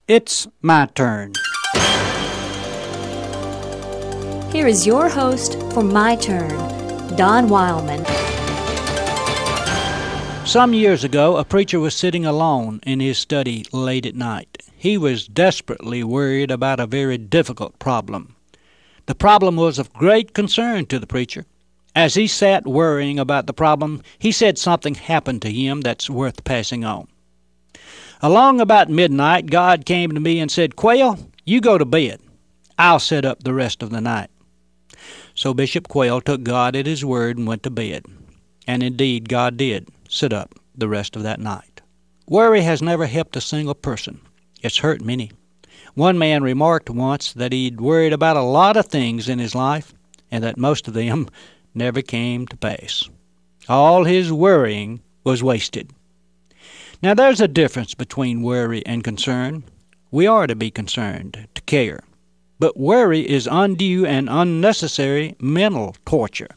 It's my turn. Here is your host for My Turn, Don Wildman. Some years ago, a preacher was sitting alone in his study late at night. He was desperately worried about a very difficult problem. The problem was of great concern to the preacher. As he sat worrying about the problem, he said something happened to him that's worth passing on. Along about midnight, God came to me and said, "Quayle, you go to bed. I'll sit up the rest of the night." So Bishop Quayle took God at his word and went to bed. And indeed, God did sit up the rest of that night. Worry has never helped a single person. It's hurt many. One man remarked once that he'd worried about a lot of things in his life, and that most of them never came to pass. All his worrying was wasted. Now, there's a difference between worry and concern. We are to be concerned, to care. But worry is undue and unnecessary mental torture,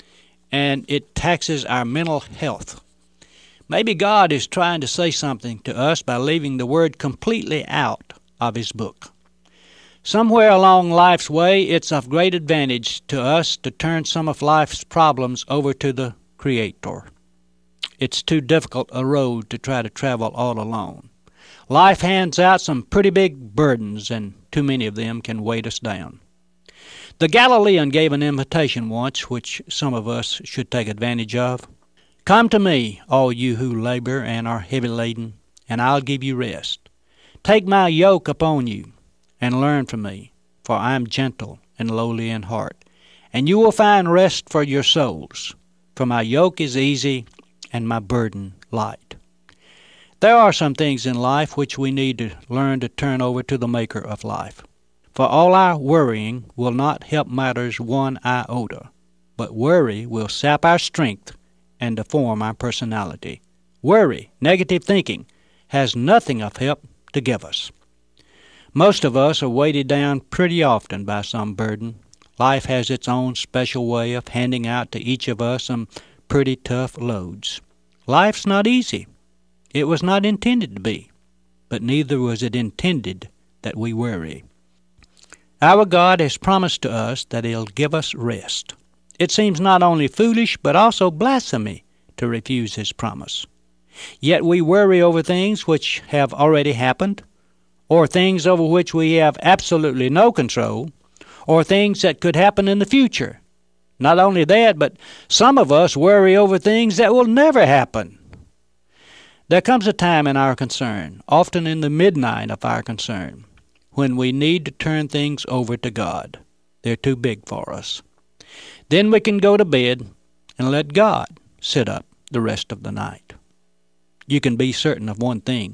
and it taxes our mental health. Maybe God is trying to say something to us by leaving the word completely out of His book. Somewhere along life's way, it's of great advantage to us to turn some of life's problems over to the Creator. It's too difficult a road to try to travel all alone. Life hands out some pretty big burdens, and too many of them can weight us down. The Galilean gave an invitation once, which some of us should take advantage of. "Come to me, all you who labor and are heavy laden, and I'll give you rest. Take my yoke upon you, and learn from me, for I am gentle and lowly in heart, and you will find rest for your souls. For my yoke is easy, and my burden light." There are some things in life which we need to learn to turn over to the Maker of life. For all our worrying will not help matters one iota, but worry will sap our strength and deform our personality. Worry, negative thinking, has nothing of help to give us. Most of us are weighted down pretty often by some burden. Life has its own special way of handing out to each of us some pretty tough loads. Life's not easy. It was not intended to be, but neither was it intended that we worry. Our God has promised to us that He'll give us rest. It seems not only foolish, but also blasphemy to refuse His promise. Yet we worry over things which have already happened, or things over which we have absolutely no control, or things that could happen in the future. Not only that, but some of us worry over things that will never happen. There comes a time in our concern, often in the midnight of our concern, when we need to turn things over to God. They're too big for us. Then we can go to bed and let God sit up the rest of the night. You can be certain of one thing.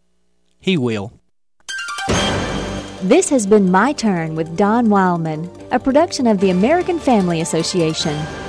He will. This has been My Turn with Don Wildman, a production of the American Family Association.